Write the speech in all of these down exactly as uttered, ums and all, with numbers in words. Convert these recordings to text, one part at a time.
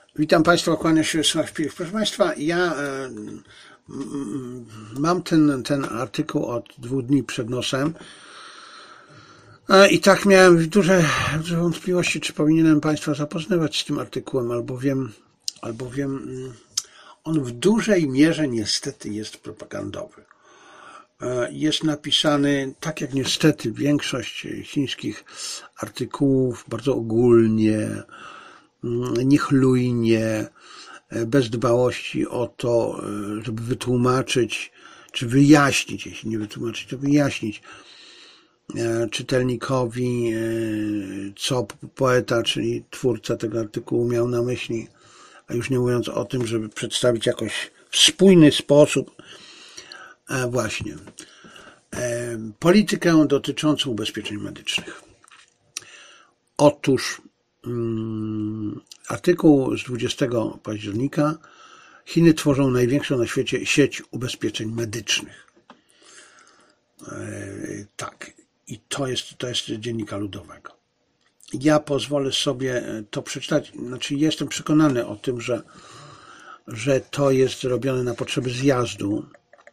Witam Państwa, kłania się Sławek Pilch. Proszę Państwa, ja e, mam ten, ten artykuł od dwóch dni przed nosem e, i tak miałem duże, duże wątpliwości, czy powinienem Państwa zapoznawać z tym artykułem, albowiem, albowiem on w dużej mierze niestety jest propagandowy. E, jest napisany, tak jak niestety większość chińskich artykułów, bardzo ogólnie, niechlujnie, bez dbałości o to, żeby wytłumaczyć, czy wyjaśnić, jeśli nie wytłumaczyć, to wyjaśnić czytelnikowi, co poeta, czyli twórca tego artykułu miał na myśli, a już nie mówiąc o tym, żeby przedstawić jakoś w spójny sposób właśnie politykę dotyczącą ubezpieczeń medycznych. Otóż artykuł z dwudziestego października. Chiny tworzą największą na świecie sieć ubezpieczeń medycznych. Tak, i to jest, to jest Dziennika Ludowego. Ja pozwolę sobie to przeczytać, znaczy jestem przekonany o tym, że, że to jest robione na potrzeby zjazdu,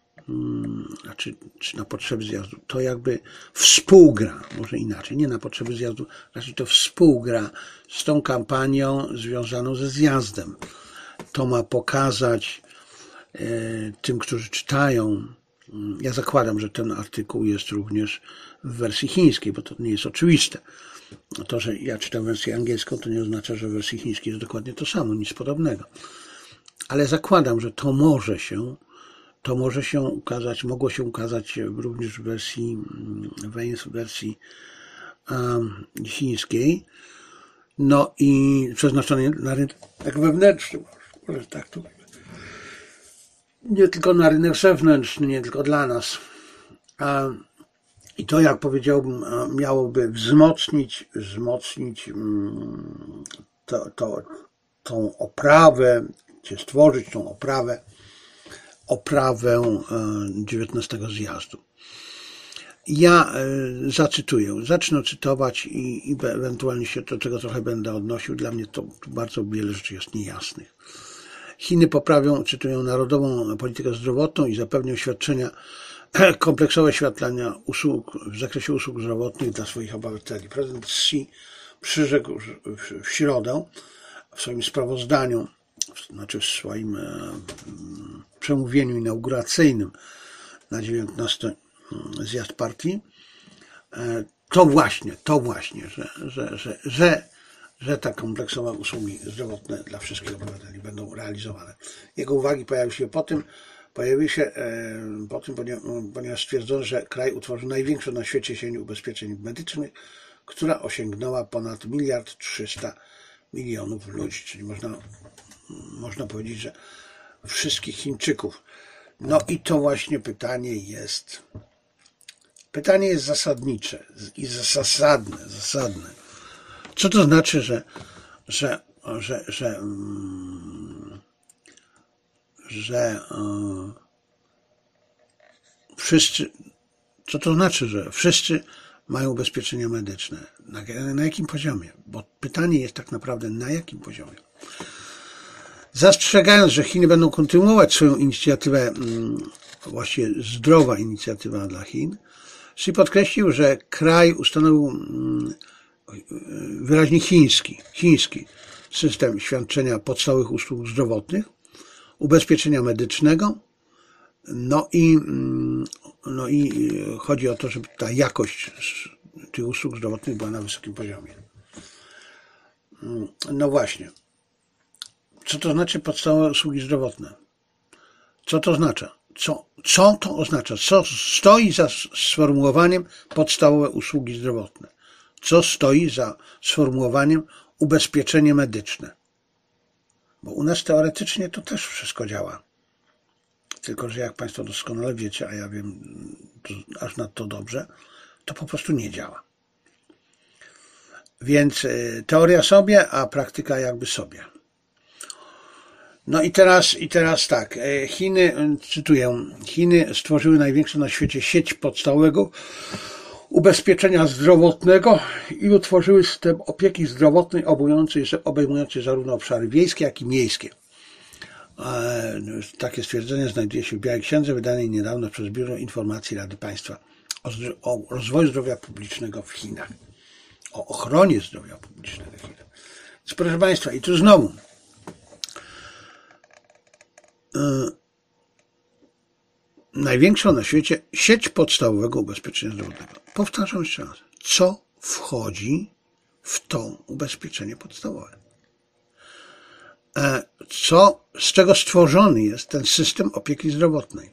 znaczy czy na potrzeby zjazdu, to jakby współgra, może inaczej, nie na potrzeby zjazdu, znaczy to współgra z tą kampanią związaną ze zjazdem. To ma pokazać e, tym, którzy czytają, ja zakładam, że ten artykuł jest również w wersji chińskiej, bo to nie jest oczywiste. To, że ja czytam wersję angielską, to nie oznacza, że w wersji chińskiej jest dokładnie to samo, nic podobnego. Ale zakładam, że to może się To może się ukazać, mogło się ukazać również w wersji, w wersji um, chińskiej, no i przeznaczone na rynek wewnętrzny, może tak tu, nie tylko na rynek zewnętrzny, nie tylko dla nas. A, I to, jak powiedziałbym, miałoby wzmocnić, wzmocnić um, to, to, tą oprawę, czy stworzyć tą oprawę, oprawę dziewiętnastego zjazdu. Ja zacytuję, zacznę cytować i, i ewentualnie się do tego trochę będę odnosił. Dla mnie to bardzo wiele rzeczy jest niejasnych. Chiny poprawią, cytuję, narodową politykę zdrowotną i zapewnią świadczenia, kompleksowe świadczenia usług w zakresie usług zdrowotnych dla swoich obywateli. Prezydent Xi przyrzekł w środę w swoim sprawozdaniu, znaczy w swoim przemówieniu inauguracyjnym na dziewiętnasty zjazd partii, to właśnie, to właśnie, że, że, że, że, że te kompleksowe usługi zdrowotne dla wszystkich obywateli będą realizowane. Jego uwagi pojawiły się po tym, pojawiły się po tym, ponieważ stwierdzono, że kraj utworzył największą na świecie sieć ubezpieczeń medycznych, która osiągnęła ponad miliard trzysta milionów ludzi, czyli można Można powiedzieć, że wszystkich Chińczyków. No i to właśnie pytanie jest, pytanie jest zasadnicze i zasadne, zasadne. Co to znaczy, że, że, że, że, że wszyscy, co to znaczy, że wszyscy mają ubezpieczenia medyczne? Na, na jakim poziomie? Bo pytanie jest tak naprawdę, na jakim poziomie? Zastrzegając, że Chiny będą kontynuować swoją inicjatywę, właściwie zdrowa inicjatywa dla Chin, Xi podkreślił, że kraj ustanowił wyraźnie chiński, chiński system świadczenia podstawowych usług zdrowotnych, ubezpieczenia medycznego, no i, no i chodzi o to, żeby ta jakość tych usług zdrowotnych była na wysokim poziomie. No właśnie. Co to znaczy podstawowe usługi zdrowotne? Co to oznacza? Co, co to oznacza? Co stoi za sformułowaniem podstawowe usługi zdrowotne? Co stoi za sformułowaniem ubezpieczenie medyczne? Bo u nas teoretycznie to też wszystko działa. Tylko że jak Państwo doskonale wiecie, a ja wiem aż nadto dobrze, to po prostu nie działa. Więc teoria sobie, a praktyka jakby sobie. No i teraz, i teraz tak, Chiny, cytuję, Chiny stworzyły największą na świecie sieć podstawowego ubezpieczenia zdrowotnego i utworzyły system opieki zdrowotnej obejmujący, obejmujący zarówno obszary wiejskie, jak i miejskie. Takie stwierdzenie znajduje się w Białej Księdze wydanej niedawno przez Biuro Informacji Rady Państwa o, o rozwoju zdrowia publicznego w Chinach, o ochronie zdrowia publicznego w Chinach. Więc proszę Państwa, i tu znowu yy, największą na świecie sieć podstawowego ubezpieczenia zdrowotnego. Powtarzam jeszcze raz, co wchodzi w to ubezpieczenie podstawowe? Co, z czego stworzony jest ten system opieki zdrowotnej?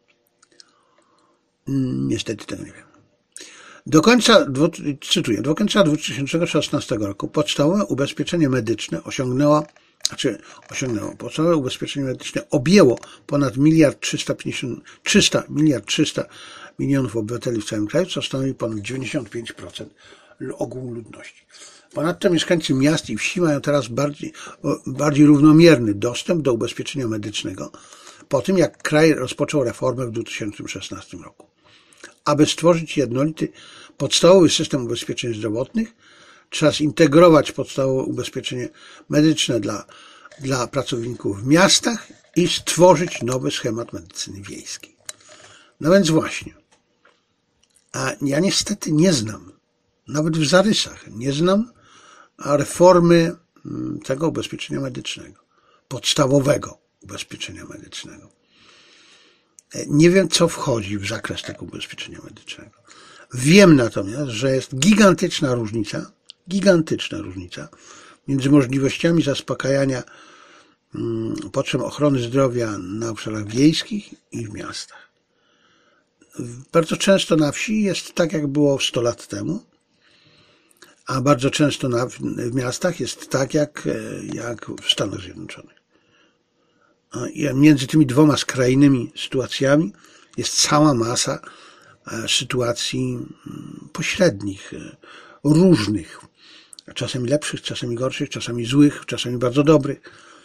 Niestety tego nie wiem. Do końca, cytuję, do końca dwa tysiące szesnastego roku podstawowe ubezpieczenie medyczne osiągnęło, znaczy osiągnęło, podstawowe ubezpieczenie medyczne objęło ponad miliard trzysta pięćdziesiąt, trzysta, miliard trzysta milionów obywateli w całym kraju, co stanowi ponad dziewięćdziesiąt pięć procent ogółu ludności. Ponadto mieszkańcy miast i wsi mają teraz bardziej, bardziej równomierny dostęp do ubezpieczenia medycznego po tym, jak kraj rozpoczął reformę w dwa tysiące szesnastym roku. Aby stworzyć jednolity, podstawowy system ubezpieczeń zdrowotnych, trzeba zintegrować podstawowe ubezpieczenie medyczne dla, dla pracowników w miastach i stworzyć nowy schemat medycyny wiejskiej. No więc właśnie, a ja niestety nie znam, nawet w zarysach, nie znam reformy tego ubezpieczenia medycznego, podstawowego ubezpieczenia medycznego. Nie wiem, co wchodzi w zakres tego ubezpieczenia medycznego. Wiem natomiast, że jest gigantyczna różnica, gigantyczna różnica między możliwościami zaspokajania potrzeb ochrony zdrowia na obszarach wiejskich i w miastach. Bardzo często na wsi jest tak, jak było sto lat temu, a bardzo często na, w miastach jest tak, jak, jak w Stanach Zjednoczonych. I między tymi dwoma skrajnymi sytuacjami jest cała masa sytuacji pośrednich, różnych, czasami lepszych, czasami gorszych, czasami złych, czasami bardzo dobrych.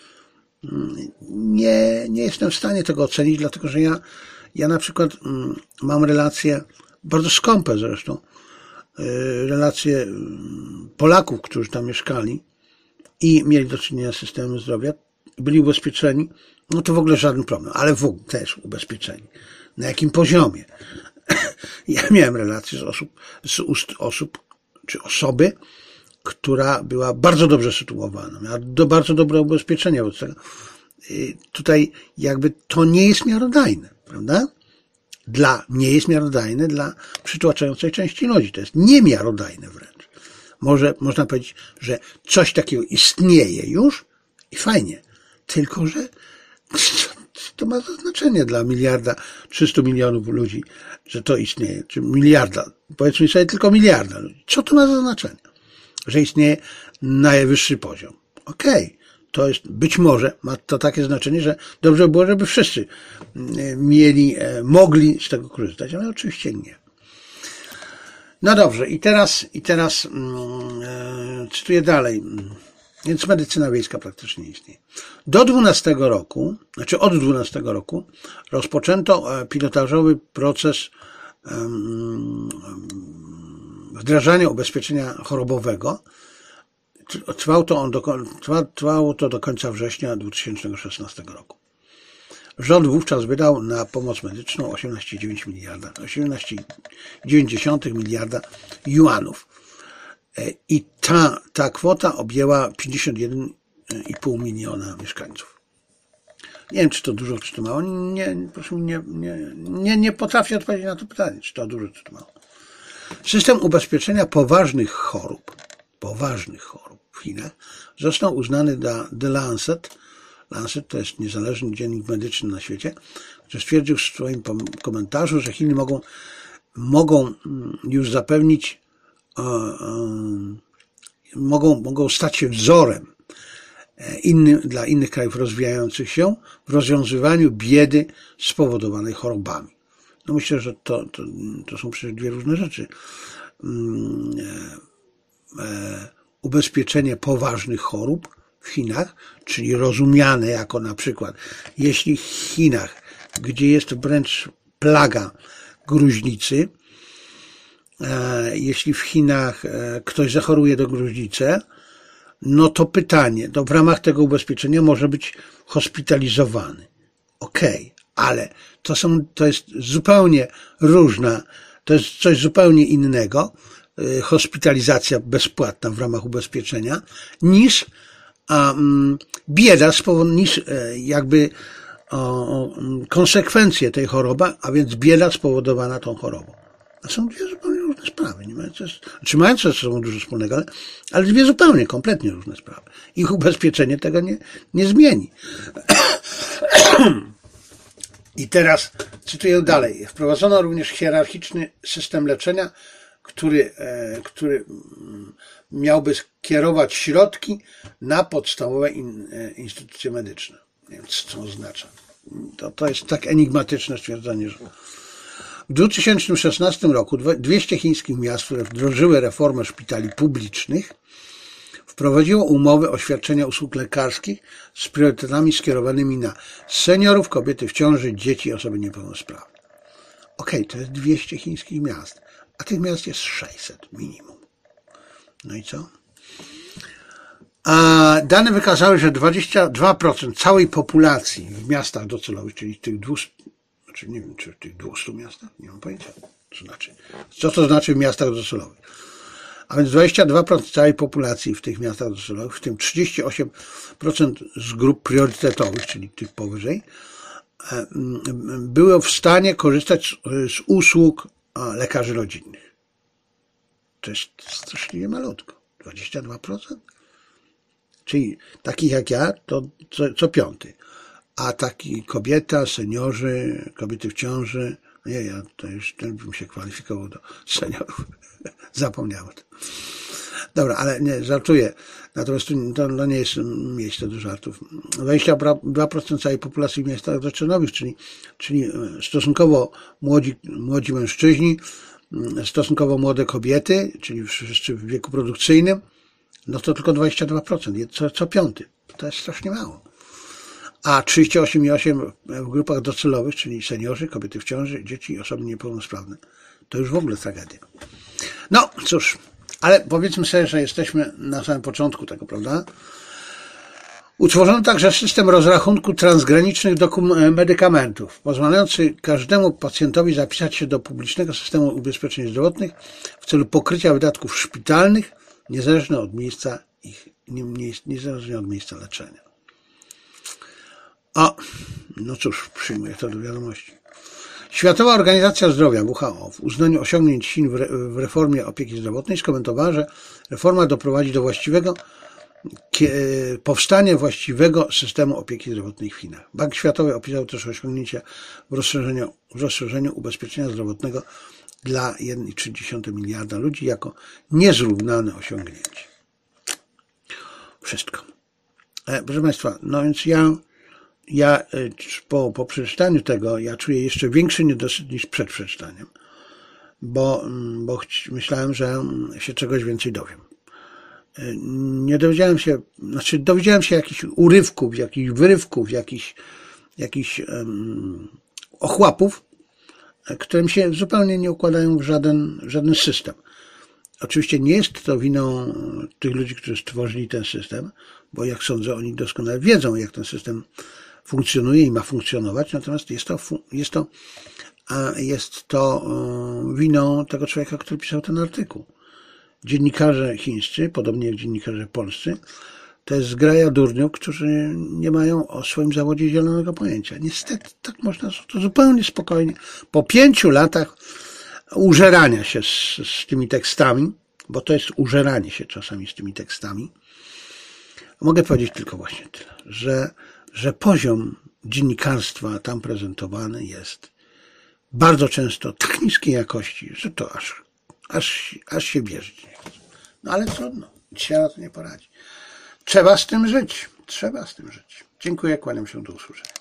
Nie, nie jestem w stanie tego ocenić, dlatego że ja, ja na przykład mam relacje, bardzo skąpe zresztą, relacje Polaków, którzy tam mieszkali i mieli do czynienia z systemem zdrowia, byli ubezpieczeni, no to w ogóle żaden problem, ale w ogóle też ubezpieczeni. Na jakim poziomie? Ja miałem relacje z osób, z ust osób, czy osoby, która była bardzo dobrze sytuowana, miała do, bardzo dobre ubezpieczenie wobec tego. Tutaj jakby to nie jest miarodajne, prawda? Dla, nie jest miarodajne dla przytłaczającej części ludzi. To jest niemiarodajne wręcz. Może, można powiedzieć, że coś takiego istnieje już i fajnie. Tylko, że to ma znaczenie dla miliarda, trzystu milionów ludzi, że to istnieje. Czy miliarda, powiedzmy sobie tylko miliarda ludzi. Co to ma za znaczenie? Że istnieje najwyższy poziom. Okej. Okay. To jest, być może ma to takie znaczenie, że dobrze by było, żeby wszyscy mieli, mogli z tego korzystać, ale oczywiście nie. No dobrze, i teraz, i teraz e, cytuję dalej. Więc medycyna wiejska praktycznie nie istnieje. Do dwunastego roku, znaczy od dwunastego roku rozpoczęto pilotażowy proces wdrażania ubezpieczenia chorobowego. Trwało to, on do, trwało to do końca września dwa tysiące szesnastego roku. Rząd wówczas wydał na pomoc medyczną osiemnaście przecinek dziewięć miliarda, osiemnaście przecinek dziewięć miliarda juanów. I ta, ta kwota objęła pięćdziesiąt jeden przecinek pięć miliona mieszkańców. Nie wiem, czy to dużo, czy to mało. Nie, proszę, nie, nie, nie, nie potrafię odpowiedzieć na to pytanie, czy to dużo, czy to mało. System ubezpieczenia poważnych chorób, poważnych chorób w Chinach został uznany dla The Lancet. Lancet to jest niezależny dziennik medyczny na świecie, który stwierdził w swoim komentarzu, że Chiny mogą, mogą już zapewnić, e, e, mogą, mogą stać się wzorem innym, dla innych krajów rozwijających się w rozwiązywaniu biedy spowodowanej chorobami. No myślę, że to, to, to są przecież dwie różne rzeczy. E, e, ubezpieczenie poważnych chorób w Chinach, czyli rozumiane jako na przykład, jeśli w Chinach, gdzie jest wręcz plaga gruźlicy, jeśli w Chinach ktoś zachoruje do gruźlicy, no to pytanie, to w ramach tego ubezpieczenia może być hospitalizowany. Okej, ale to są, to jest zupełnie różna, to jest coś zupełnie innego, hospitalizacja bezpłatna w ramach ubezpieczenia, niż um, bieda, niż jakby o, konsekwencje tej choroby, a więc bieda spowodowana tą chorobą. To są dwie zupełnie różne sprawy, nie mające, czy mające ze sobą dużo wspólnego, ale, ale dwie zupełnie, kompletnie różne sprawy. Ich ubezpieczenie tego nie, nie zmieni. I teraz cytuję dalej. Wprowadzono również hierarchiczny system leczenia, który, który miałby kierować środki na podstawowe in, instytucje medyczne. Nie wiem, co to oznacza. To, to jest tak enigmatyczne stwierdzenie, że w dwa tysiące szesnastym roku dwieście chińskich miast, które wdrożyły reformę szpitali publicznych, wprowadziło umowy o świadczenia usług lekarskich z priorytetami skierowanymi na seniorów, kobiety w ciąży, dzieci i osoby niepełnosprawne. Okej, okay, to jest dwieście chińskich miast, a tych miast jest sześćset minimum. No i co? A dane wykazały, że dwadzieścia dwa procent całej populacji w miastach docelowych, czyli tych dwieście, znaczy nie wiem, czy w tych dwieście miastach, nie mam pojęcia, co znaczy, co to znaczy w miastach docelowych. A więc dwadzieścia dwa procent całej populacji w tych miastach docelowych, w tym trzydzieści osiem procent z grup priorytetowych, czyli tych powyżej, było w stanie korzystać z usług lekarzy rodzinnych. To jest straszliwie malutko. dwadzieścia dwa procent? Czyli takich jak ja, to co, co piąty. A taki kobieta, seniorzy, kobiety w ciąży, nie, ja to już ten bym się kwalifikował do seniorów. Zapomniałem to. Dobra, ale nie, żartuję. Natomiast to, to nie jest miejsce do żartów. dwadzieścia dwa procent całej populacji w miastach docelowych, czyli, czyli stosunkowo młodzi, młodzi mężczyźni, stosunkowo młode kobiety, czyli wszyscy w wieku produkcyjnym, no to tylko dwadzieścia dwa procent, co, co piąty. To jest strasznie mało. A trzydzieści osiem przecinek osiem procent w grupach docelowych, czyli seniorzy, kobiety w ciąży, dzieci i osoby niepełnosprawne. To już w ogóle tragedia. No cóż, ale powiedzmy sobie, że jesteśmy na samym początku tego, prawda? Utworzono także system rozrachunku transgranicznych medykamentów, pozwalający każdemu pacjentowi zapisać się do publicznego systemu ubezpieczeń zdrowotnych w celu pokrycia wydatków szpitalnych, niezależnie od miejsca ich, niezależnie od miejsca leczenia. O, no cóż, przyjmuję to do wiadomości. Światowa Organizacja Zdrowia, W H O, w uznaniu osiągnięć Chin w reformie opieki zdrowotnej skomentowała, że reforma doprowadzi do właściwego powstania właściwego systemu opieki zdrowotnej w Chinach. Bank Światowy opisał też osiągnięcia w rozszerzeniu, w rozszerzeniu ubezpieczenia zdrowotnego dla jeden przecinek trzy miliarda ludzi jako niezrównane osiągnięcie. Wszystko. E, proszę Państwa, no więc ja Ja po, po przeczytaniu tego, ja czuję jeszcze większy niedosyt niż przed przeczytaniem, bo, bo myślałem, że się czegoś więcej dowiem. Nie dowiedziałem się, znaczy dowiedziałem się jakichś urywków, jakichś wyrywków, jakichś, jakichś um, ochłapów, które mi się zupełnie nie układają w żaden, w żaden system. Oczywiście nie jest to winą tych ludzi, którzy stworzyli ten system, bo jak sądzę, oni doskonale wiedzą, jak ten system funkcjonuje i ma funkcjonować, natomiast jest to, jest to, jest to winą tego człowieka, który pisał ten artykuł. Dziennikarze chińscy, podobnie jak dziennikarze polscy, to jest zgraja durniów, którzy nie mają o swoim zawodzie zielonego pojęcia. Niestety, tak można to zupełnie spokojnie, po pięciu latach użerania się z, z tymi tekstami, bo to jest użeranie się czasami z tymi tekstami, mogę powiedzieć tylko właśnie tyle, że że poziom dziennikarstwa tam prezentowany jest bardzo często tak niskiej jakości, że to aż, aż, aż się wierzyć nie chce. No ale trudno, dzisiaj na to nie poradzi. Trzeba z tym żyć, trzeba z tym żyć. Dziękuję, kłaniam się, do usłyszenia.